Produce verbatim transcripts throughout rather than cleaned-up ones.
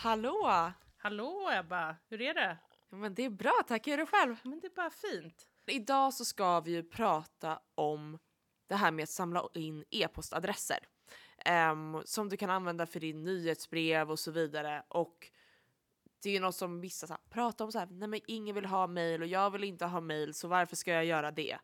Hallå! Hallå Ebba, hur är det? Ja, men det är bra, tack. Hur är det själv? Men det är bara fint. Idag så ska vi ju prata om det här med att samla in e-postadresser. Um, som du kan använda för din nyhetsbrev och så vidare. Och det är ju något som vissa så här, pratar om så här, nej men ingen vill ha mejl och jag vill inte ha mejl, så varför ska jag göra det?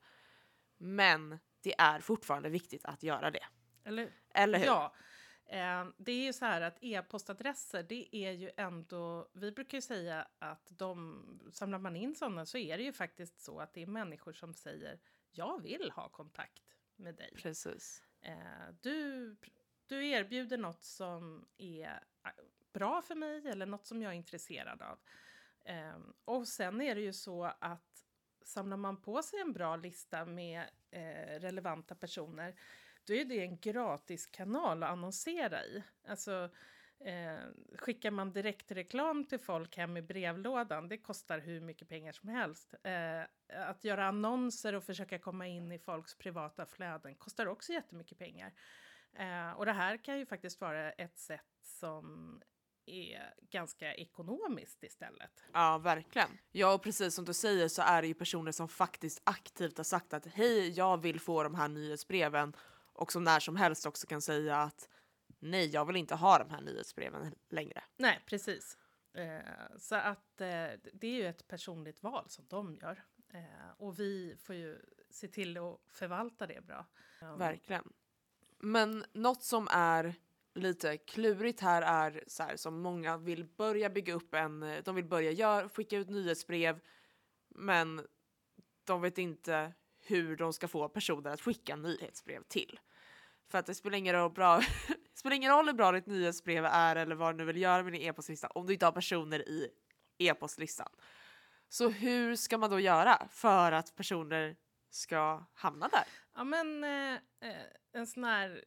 Men det är fortfarande viktigt att göra det. Eller, Eller hur? Ja, eh, det är ju så här att e-postadresser, det är ju ändå, vi brukar ju säga att de, samlar man in sådana så är det ju faktiskt så att det är människor som säger jag vill ha kontakt med dig. Precis. Eh, du, du erbjuder något som är bra för mig eller något som jag är intresserad av. Eh, och sen är det ju så att samlar man på sig en bra lista med eh, relevanta personer, då är det en gratis kanal att annonsera i. Alltså eh, skickar man direkt reklam till folk hem i brevlådan, det kostar hur mycket pengar som helst. Eh, att göra annonser och försöka komma in i folks privata flöden kostar också jättemycket pengar. Eh, och det här kan ju faktiskt vara ett sätt som är ganska ekonomiskt istället. Ja, verkligen. Ja, och precis som du säger så är det ju personer som faktiskt aktivt har sagt att hej, jag vill få de här nyhetsbreven, och som när som helst också kan säga att nej, jag vill inte ha de här nyhetsbreven längre. Nej, precis. Eh, så att eh, det är ju ett personligt val som de gör. Eh, och vi får ju se till att förvalta det bra. Um, Verkligen. Men något som är lite klurigt här är så här, som många vill börja bygga upp en, de vill börja gör, skicka ut nyhetsbrev, men de vet inte hur de ska få personer att skicka nyhetsbrev till. För att det spelar ingen roll, bra, det spelar ingen roll hur bra ditt nyhetsbrev är eller vad du nu vill göra med din e-postlista om du inte har personer i e-postlistan. Så hur ska man då göra för att personer ska hamna där? Ja, men eh, en sån här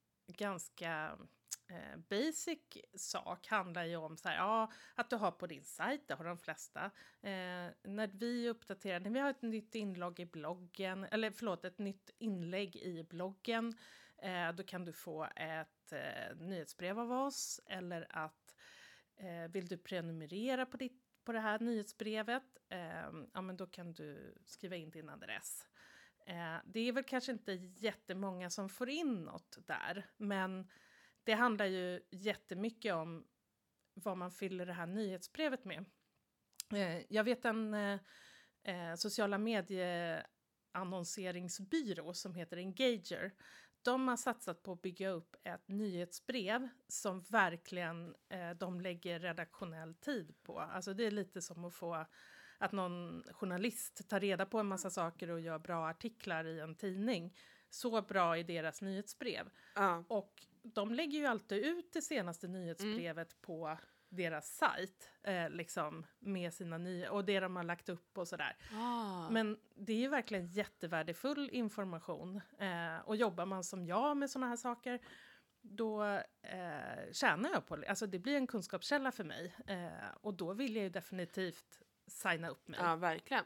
ganska eh, basic sak handlar ju om så här, ja, att du har på din sajt, det har de flesta. Eh, när vi uppdaterar, när vi har ett nytt inlogg i bloggen, eller förlåt, ett nytt inlägg i bloggen, eh, då kan du få ett eh, nyhetsbrev av oss, eller att eh, vill du prenumerera på, ditt, på det här nyhetsbrevet, eh, ja, men då kan du skriva in din adress. Eh, det är väl kanske inte jättemånga som får in något där, men det handlar ju jättemycket om vad man fyller det här nyhetsbrevet med. Eh, jag vet en eh, eh, sociala medieannonseringsbyrå som heter Engager. De har satsat på att bygga upp ett nyhetsbrev som verkligen eh, de lägger redaktionell tid på. Alltså det är lite som att få att någon journalist tar reda på en massa saker och gör bra artiklar i en tidning. Så bra i deras nyhetsbrev. Uh. Och de lägger ju alltid ut det senaste nyhetsbrevet mm. på deras sajt. Eh, liksom med sina nya, och det de har lagt upp och sådär. Ah. Men det är ju verkligen jättevärdefull information. Eh, och jobbar man som jag med såna här saker, då eh, tjänar jag på det. Alltså det blir en kunskapskälla för mig. Eh, och då vill jag ju definitivt signa upp mig. Ja, verkligen.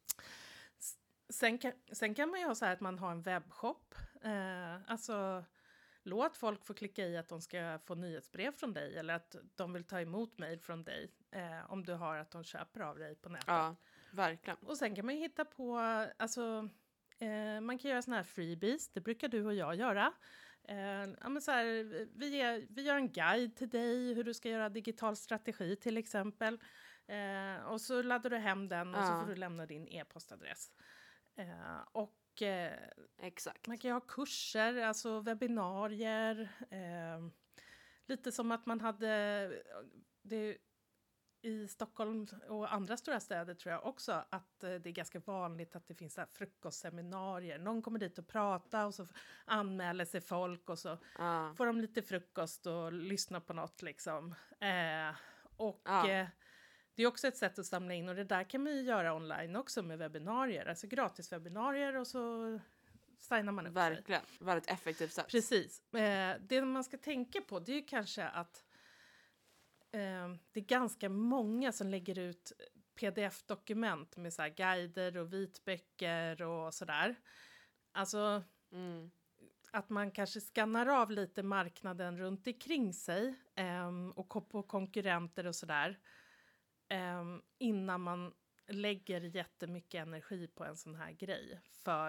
Sen kan, sen kan man ju ha så här att man har en webbshop. Eh, alltså låt folk få klicka i att de ska få nyhetsbrev från dig. Eller att de vill ta emot mejl från dig. Eh, om du har att de köper av dig på nätet. Ja, verkligen. Och sen kan man ju hitta på, alltså eh, man kan göra såna här freebies. Det brukar du och jag göra. Eh, ja, men så här, vi, är, vi gör en guide till dig hur du ska göra digital strategi till exempel. Eh, och så laddar du hem den och ja. Så får du lämna din e-postadress. Eh, och eh, Exakt. Man kan ju ha kurser, alltså webbinarier. Eh, lite som att man hade det, i Stockholm och andra stora städer tror jag också att eh, det är ganska vanligt att det finns så här frukostseminarier. Någon kommer dit och pratar och så anmäler sig folk och så ja. får de lite frukost och lyssna på något liksom. Eh, och ja. eh, det är också ett sätt att samla in, och det där kan man ju göra online också med webbinarier. Alltså gratis webbinarier och så signar man upp Verkligen, sig. Väldigt effektivt sätt. Precis. Eh, det man ska tänka på det är ju kanske att eh, det är ganska många som lägger ut pdf-dokument med så här guider och vitböcker och sådär. Alltså... Mm. att man kanske skannar av lite marknaden runt omkring sig um, och på konkurrenter och sådär um, innan man lägger jättemycket energi på en sån här grej. För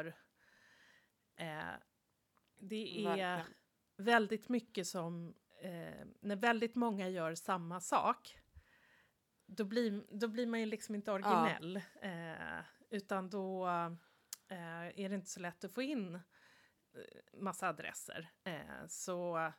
uh, det är Verkligen. väldigt mycket som, uh, när väldigt många gör samma sak, då blir, då blir man ju liksom inte originell. Ja. Uh, utan då uh, är det inte så lätt att få in massa adresser. Eh, så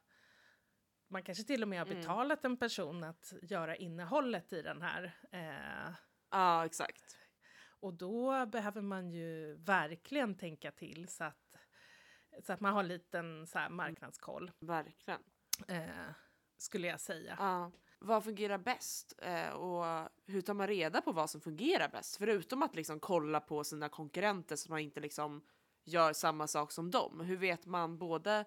man kanske till och med har betalat mm. en person att göra innehållet i den här. Eh, ja, exakt. Och då behöver man ju verkligen tänka till så att, så att man har en liten så här marknadskoll. Verkligen. Eh, skulle jag säga. Ja. Vad fungerar bäst? Eh, och hur tar man reda på vad som fungerar bäst? Förutom att liksom kolla på sina konkurrenter så man inte liksom gör samma sak som dem. Hur vet man både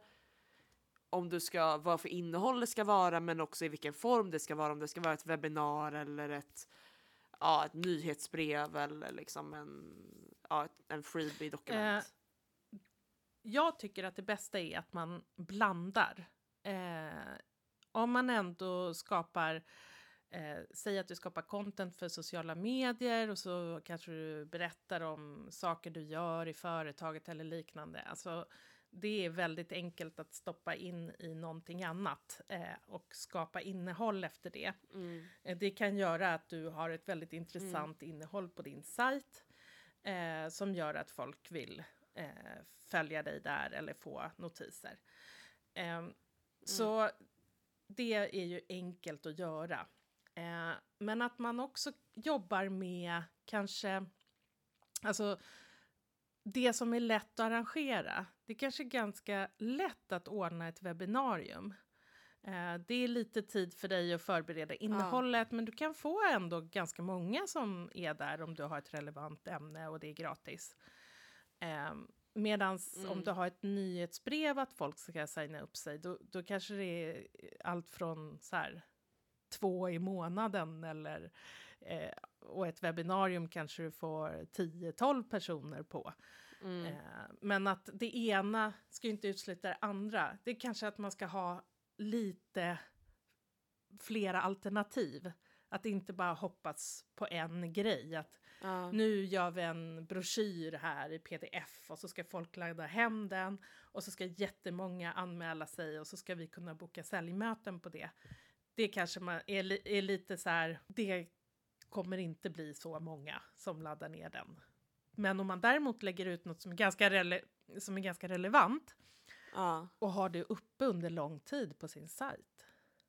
om du ska, vad för innehåll det ska vara, men också i vilken form det ska vara, om det ska vara ett webbinar eller ett, ja, ett nyhetsbrev eller liksom en, ja, en freebie-dokument. Eh, jag tycker att det bästa är att man blandar. Eh, om man ändå skapar Eh, säg att du skapar content för sociala medier och så kanske du berättar om saker du gör i företaget eller liknande. Alltså, det är väldigt enkelt att stoppa in i någonting annat eh, och skapa innehåll efter det. Mm. Eh, det kan göra att du har ett väldigt intressant mm. innehåll på din sajt eh, som gör att folk vill eh, följa dig där eller få notiser. Eh, mm. Så det är ju enkelt att göra. Eh, men att man också jobbar med kanske, alltså det som är lätt att arrangera. Det är kanske ganska lätt att ordna ett webbinarium. Eh, det är lite tid för dig att förbereda innehållet, ja. Men du kan få ändå ganska många som är där om du har ett relevant ämne och det är gratis. Eh, Medans mm. om du har ett nyhetsbrev att folk ska signa upp sig, då, då kanske det är allt från så här två i månaden eller eh, och ett webbinarium kanske du får tio tolv personer på. Mm. Eh, men att det ena ska inte utesluta det andra. Det är kanske att man ska ha lite flera alternativ. Att inte bara hoppas på en grej. Att mm. nu gör vi en broschyr här i P D F och så ska folk ladda hem den och så ska jättemånga anmäla sig och så ska vi kunna boka säljmöten på det. Det kanske man är, li- är lite så här, det kommer inte bli så många som laddar ner den. Men om man däremot lägger ut något som är ganska, rele- som är ganska relevant ja. och har det uppe under lång tid på sin sajt.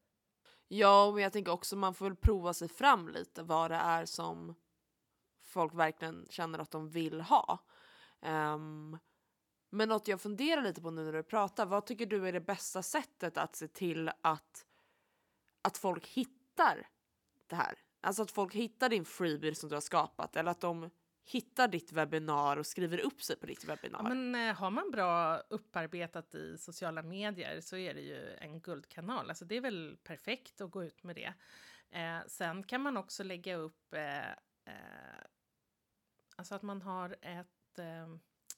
Ja, men jag tänker också man får väl prova sig fram lite vad det är som folk verkligen känner att de vill ha. Um, men något jag funderar lite på nu när du pratar, vad tycker du är det bästa sättet att se till att att folk hittar det här? Alltså att folk hittar din freebie som du har skapat, eller att de hittar ditt webbinar och skriver upp sig på ditt webbinar. Ja, men eh, har man bra upparbetat i sociala medier så är det ju en guldkanal. Alltså det är väl perfekt att gå ut med det. Eh, sen kan man också lägga upp eh, eh, alltså att man har ett eh,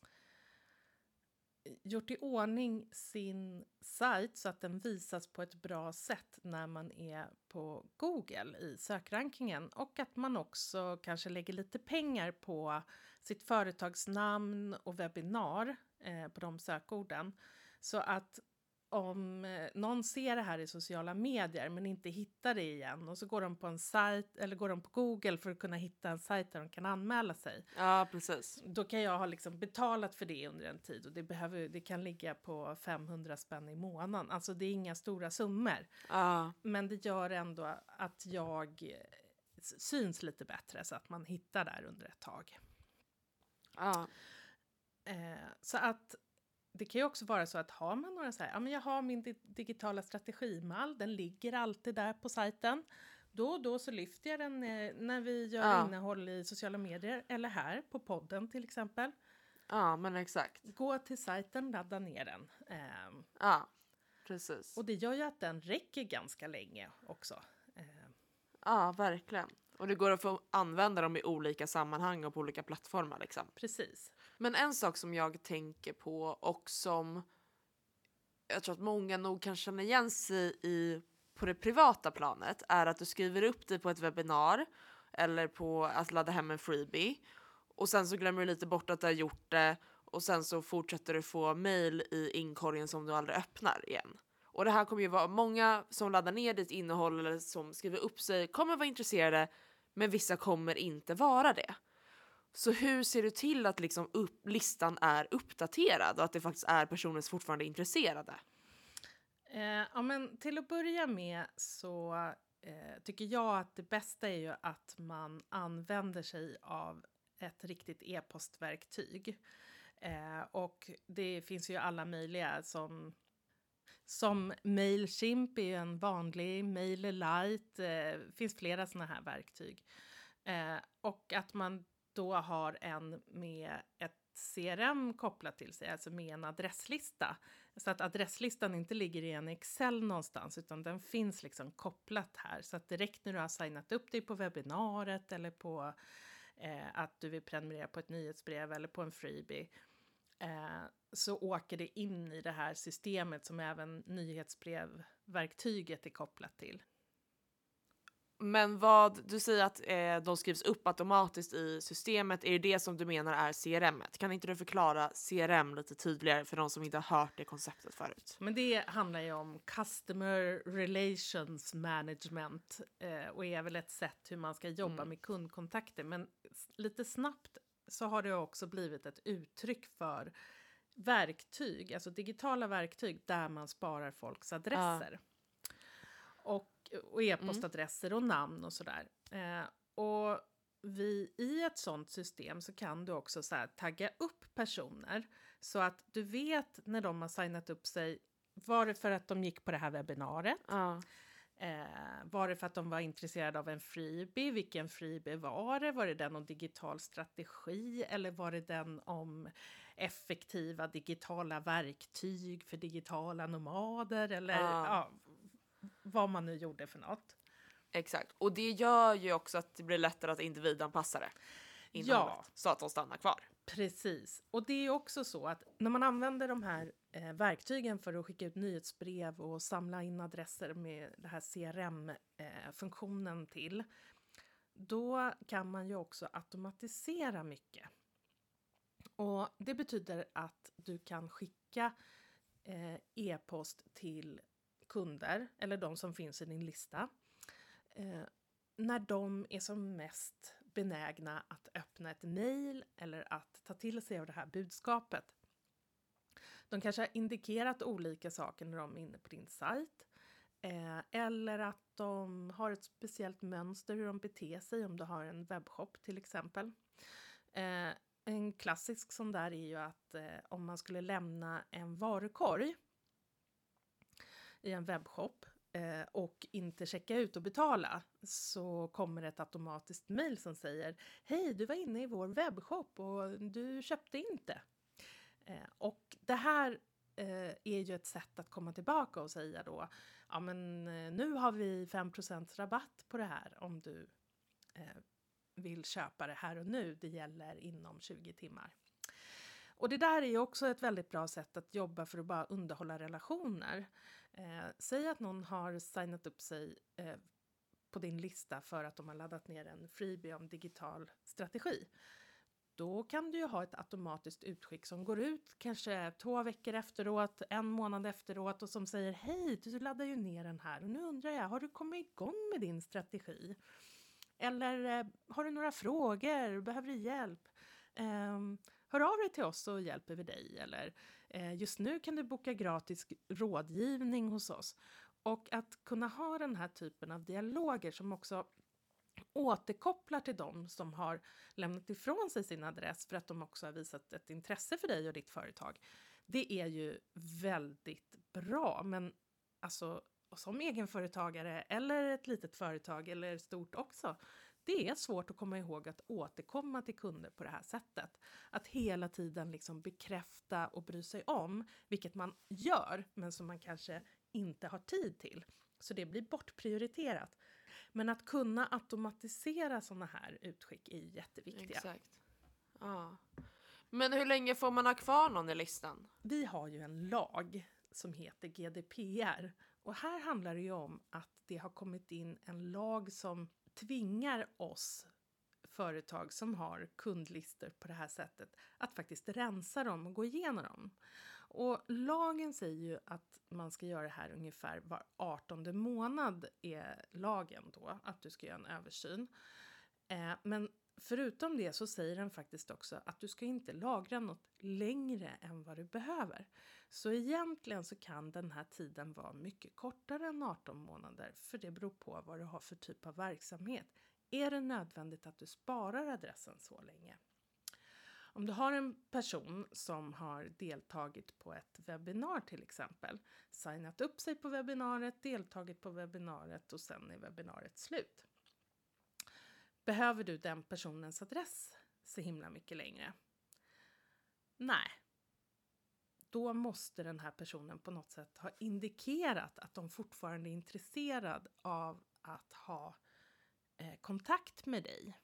gjort i ordning sin sajt så att den visas på ett bra sätt när man är på Google i sökrankingen. Och att man också kanske lägger lite pengar på sitt företagsnamn och webbinar eh, på de sökorden. Så att om eh, någon ser det här i sociala medier men inte hittar det igen och så går de på en sajt eller går de på Google för att kunna hitta en sajt där de kan anmäla sig. Ja, precis. Då kan jag ha liksom betalat för det under en tid och det, behöver, det kan ligga på femhundra spänn i månaden. Alltså det är inga stora summor. Ja. Men det gör ändå att jag syns lite bättre så att man hittar där under ett tag. Ja. Eh, så att det kan ju också vara så att har man några så här, ja men jag har min di- digitala strategimall, den ligger alltid där på sajten. Då och då så lyfter jag den eh, när vi gör ja. innehåll i sociala medier eller här på podden till exempel. Ja, men exakt. Gå till sajten, ladda ner den. Eh, ja, precis. Och det gör ju att den räcker ganska länge också. Eh. Ja, verkligen. Och det går att få använda dem i olika sammanhang och på olika plattformar liksom. Precis. Men en sak som jag tänker på och som jag tror att många nog kan känna igen sig i på det privata planet är att du skriver upp dig på ett webbinar eller på att ladda hem en freebie och sen så glömmer du lite bort att du har gjort det och sen så fortsätter du få mail i inkorgen som du aldrig öppnar igen. Och det här kommer ju vara många som laddar ner ditt innehåll eller som skriver upp sig kommer vara intresserade, men vissa kommer inte vara det. Så hur ser du till att liksom upp, listan är uppdaterad och att det faktiskt är personer som fortfarande är intresserade? Eh, ja, men till att börja med så eh, tycker jag att det bästa är ju att man använder sig av ett riktigt e-postverktyg. Eh, och det finns ju alla möjliga som, som Mailchimp är ju en vanlig, MailerLite, eh, finns flera sådana här verktyg. Eh, och att man då har en med ett C R M kopplat till sig, alltså med en adresslista. Så att adresslistan inte ligger i en Excel någonstans utan den finns liksom kopplat här. Så att direkt när du har signat upp dig på webbinariet eller på eh, att du vill prenumerera på ett nyhetsbrev eller på en freebie eh, så åker det in i det här systemet som även nyhetsbrevverktyget är kopplat till. Men vad du säger att eh, de skrivs upp automatiskt i systemet, är det det som du menar är C R M-et? Kan inte du förklara C R M lite tydligare för de som inte har hört det konceptet förut? Men det handlar ju om Customer Relations Management eh, och är väl ett sätt hur man ska jobba mm. med kundkontakter. Men lite snabbt så har det också blivit ett uttryck för verktyg, alltså digitala verktyg där man sparar folks adresser. Ja. Och och e-postadresser och namn och sådär. Eh, och vi, i ett sånt system så kan du också så här, tagga upp personer så att du vet när de har signat upp sig, var det för att de gick på det här webbinariet? Ja. Eh, var det för att de var intresserade av en freebie? Vilken freebie var det? Var det den om digital strategi? Eller var det den om effektiva digitala verktyg för digitala nomader? Eller ja. Ja, vad man nu gjorde för något. Exakt. Och det gör ju också att det blir lättare att individanpassa det. Ja. Så att de stannar kvar. Precis. Och det är ju också så att när man använder de här eh, verktygen för att skicka ut nyhetsbrev och samla in adresser med det här C R M-funktionen eh, till, då kan man ju också automatisera mycket. Och det betyder att du kan skicka eh, e-post till kunder eller de som finns i din lista eh, när de är som mest benägna att öppna ett mejl eller att ta till sig av det här budskapet. De kanske har indikerat olika saker när de är inne på din sajt eh, eller att de har ett speciellt mönster hur de beter sig om du har en webbshop till exempel. Eh, en klassisk sån där är ju att eh, om man skulle lämna en varukorg i en webbshop eh, och inte checka ut och betala så kommer ett automatiskt mejl som säger hej, du var inne i vår webbshop och du köpte inte. Eh, och det här eh, är ju ett sätt att komma tillbaka och säga då ja men eh, nu har vi fem procent rabatt på det här om du eh, vill köpa det här och nu. Det gäller inom tjugo timmar. Och det där är ju också ett väldigt bra sätt att jobba för att bara underhålla relationer. Eh, säg att någon har signat upp sig eh, på din lista för att de har laddat ner en freebie om digital strategi. Då kan du ju ha ett automatiskt utskick som går ut kanske två veckor efteråt, en månad efteråt och som säger hej, du laddar ju ner den här och nu undrar jag, har du kommit igång med din strategi? Eller eh, har du några frågor, behöver du hjälp? Eh, hör av dig till oss så hjälper vi dig. Eller eh, just nu kan du boka gratis rådgivning hos oss. Och att kunna ha den här typen av dialoger som också återkopplar till dem som har lämnat ifrån sig sin adress för att de också har visat ett intresse för dig och ditt företag. Det är ju väldigt bra, men alltså som egenföretagare eller ett litet företag eller stort också, det är svårt att komma ihåg att återkomma till kunder på det här sättet. Att hela tiden liksom bekräfta och bry sig om, vilket man gör men som man kanske inte har tid till. Så det blir bortprioriterat. Men att kunna automatisera sådana här utskick är jätteviktiga. Exakt. Ja. Men hur länge får man ha kvar någon i listan? Vi har ju en lag som heter G D P R. Och här handlar det ju om att det har kommit in en lag som tvingar oss företag som har kundlistor på det här sättet att faktiskt rensa dem och gå igenom dem. Och lagen säger ju att man ska göra det här ungefär var artonde månad är lagen då, att du ska göra en översyn. Eh, men förutom det så säger den faktiskt också att du ska inte lagra något längre än vad du behöver. Så egentligen så kan den här tiden vara mycket kortare än arton månader, för det beror på vad du har för typ av verksamhet. Är det nödvändigt att du sparar adressen så länge? Om du har en person som har deltagit på ett webbinar till exempel, signat upp sig på webbinariet, deltagit på webbinariet och sen är webbinariet slut. Behöver du den personens adress så himla mycket längre? Nej. Då måste den här personen på något sätt ha indikerat att de fortfarande är intresserad av att ha eh, kontakt med dig.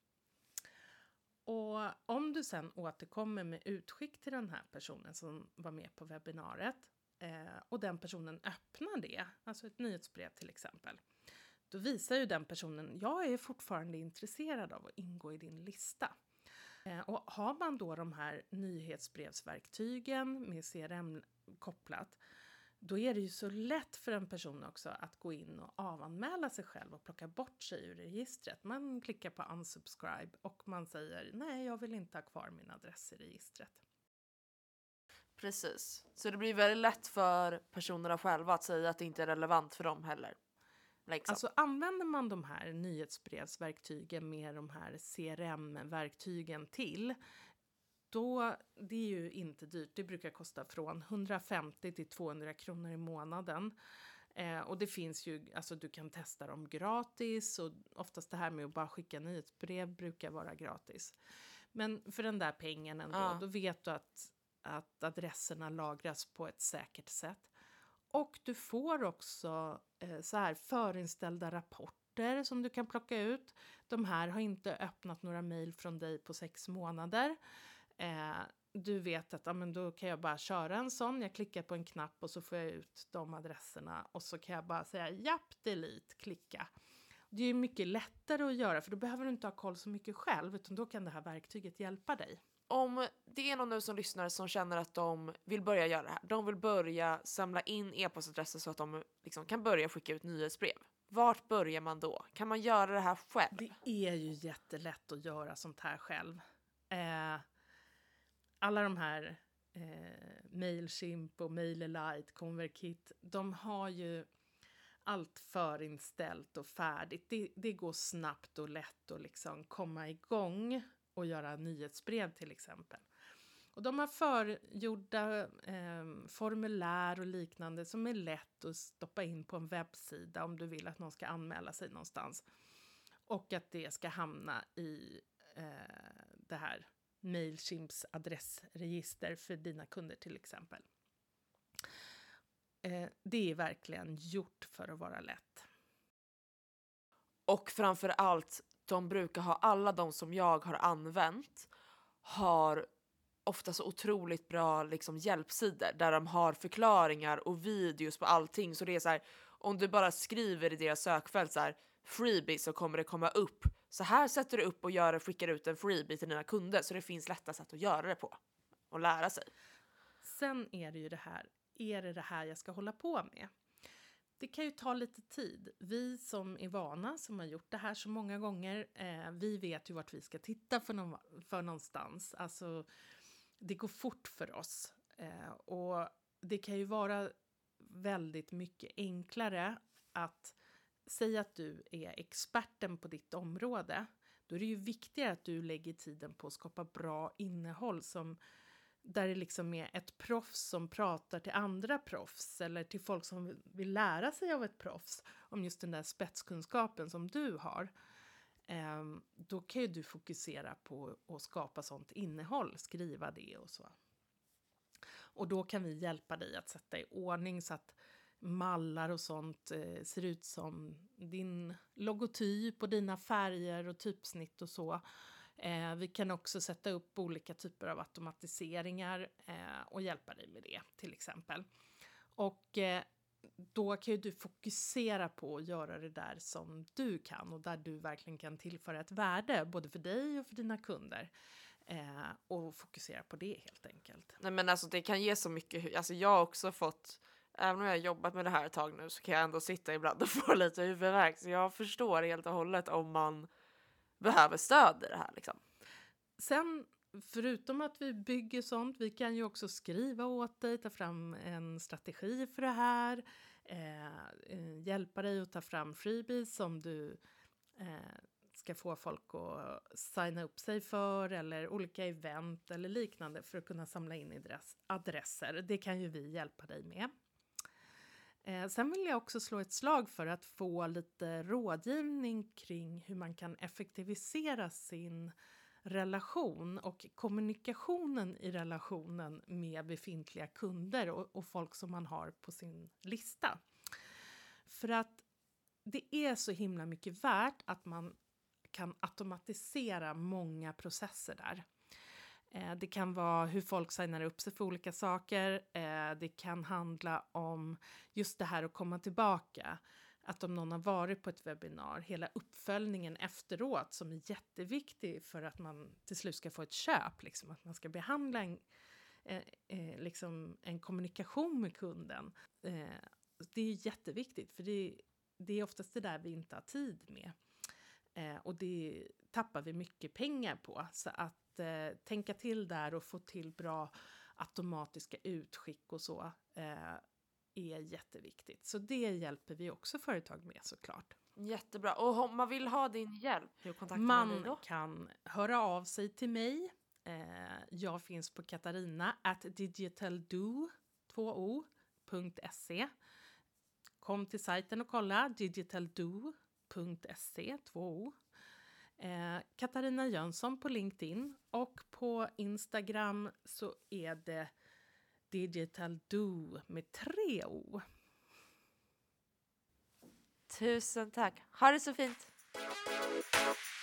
Och om du sen återkommer med utskick till den här personen som var med på webbinariet eh, och den personen öppnar det, alltså ett nyhetsbrev till exempel, då visar ju den personen, jag är fortfarande intresserad av att ingå i din lista. Eh, och har man då de här nyhetsbrevsverktygen med C R M kopplat, då är det ju så lätt för en person också att gå in och avanmäla sig själv och plocka bort sig ur registret. Man klickar på unsubscribe och man säger, nej, jag vill inte ha kvar min adress i registret. Precis. Så det blir väldigt lätt för personerna själva att säga att det inte är relevant för dem heller. Liksom. Alltså använder man de här nyhetsbrevsverktygen med de här C R M-verktygen till, då, det är ju inte dyrt. Det brukar kosta från hundrafemtio till tvåhundra kronor i månaden. Eh, och det finns ju, alltså du kan testa dem gratis, och oftast det här med att bara skicka nyhetsbrev brukar vara gratis. Men för den där pengen ändå, Ja. då vet du att, att adresserna lagras på ett säkert sätt. Och du får också eh, så här förinställda rapporter som du kan plocka ut. De här har inte öppnat några mejl från dig på sex månader. Eh, du vet att ja, men då kan jag bara köra en sån. Jag klickar på en knapp och så får jag ut de adresserna. Och så kan jag bara säga japp, delete, klicka. Det är mycket lättare att göra, för då behöver du inte ha koll så mycket själv. Utan då kan det här verktyget hjälpa dig. Om det är någon nu som lyssnar som känner att de vill börja göra det här. De vill börja samla in e-postadresser så att de liksom kan börja skicka ut nyhetsbrev. Vart börjar man då? Kan man göra det här själv? Det är ju jättelätt att göra sånt här själv. Eh, alla de här eh, Mailchimp och MailerLite, ConvertKit, de har ju allt förinställt och färdigt. Det, det går snabbt och lätt att liksom komma igång och göra nyhetsbrev till exempel. Och de har förgjorda eh, formulär och liknande som är lätt att stoppa in på en webbsida om du vill att någon ska anmäla sig någonstans. Och att det ska hamna i eh, det här Mailchimps adressregister för dina kunder till exempel. Eh, det är verkligen gjort för att vara lätt. Och framför allt, de brukar ha, alla de som jag har använt har ofta så otroligt bra liksom, hjälpsidor där de har förklaringar och videos på allting. Så det är så här, om du bara skriver i deras sökfält så här, freebie, så kommer det komma upp. Så här sätter du upp och gör, skickar ut en freebie till dina kunder, så det finns lätta sätt att göra det på och lära sig. Sen är det ju det här, är det det här jag ska hålla på med? Det kan ju ta lite tid. Vi som är vana, som har gjort det här så många gånger, eh, vi vet ju vart vi ska titta för, någon, för någonstans. Alltså, det går fort för oss. Eh, och det kan ju vara väldigt mycket enklare att säga att du är experten på ditt område. Då är det ju viktigare att du lägger tiden på att skapa bra innehåll som där det liksom är ett proffs som pratar till andra proffs eller till folk som vill lära sig av ett proffs om just den där spetskunskapen som du har. Eh, då kan ju du fokusera på att skapa sånt innehåll, skriva det och så. Och då kan vi hjälpa dig att sätta i ordning så att mallar och sånt eh, ser ut som din logotyp och dina färger och typsnitt och så. Eh, vi kan också sätta upp olika typer av automatiseringar eh, och hjälpa dig med det till exempel. Och eh, då kan ju du fokusera på att göra det där som du kan och där du verkligen kan tillföra ett värde både för dig och för dina kunder. Eh, och fokusera på det helt enkelt. Nej, men alltså det kan ge så mycket. Alltså jag har också fått, även om jag har jobbat med det här ett tag nu, så kan jag ändå sitta ibland och få lite huvudvärk. Så jag förstår helt och hållet om man behöver stöd i det här liksom. Sen, förutom att vi bygger sånt, vi kan ju också skriva åt dig, ta fram en strategi för det här, eh, hjälpa dig att ta fram freebies som du eh, ska få folk att signa upp sig för, eller olika event eller liknande för att kunna samla in adress- adresser. Det kan ju vi hjälpa dig med. Eh, sen vill jag också slå ett slag för att få lite rådgivning kring hur man kan effektivisera sin relation och kommunikationen i relationen med befintliga kunder och, och folk som man har på sin lista. För att det är så himla mycket värt att man kan automatisera många processer där. Eh, det kan vara hur folk signar upp sig för olika saker. Eh, det kan handla om just det här att komma tillbaka. Att om någon har varit på ett webbinar, hela uppföljningen efteråt som är jätteviktig för att man till slut ska få ett köp. Liksom, att man ska behandla en, eh, eh, liksom en kommunikation med kunden. Eh, det är jätteviktigt för det, det är oftast det där vi inte har tid med. Eh, och det tappar vi mycket pengar på. Så att eh, tänka till där och få till bra automatiska utskick och så eh, är jätteviktigt. Så det hjälper vi också företag med såklart. Jättebra. Och om man vill ha din hjälp, hur kontaktar man man dig då? kan höra av sig till mig. Eh, jag finns på Katarina at digitaldo punkt se. Kom till sajten och kolla digitaldo punkt se två o. Eh, Katarina Jönsson på LinkedIn och på Instagram så är det digitaldo med tre o. Tusen tack. Ha det så fint.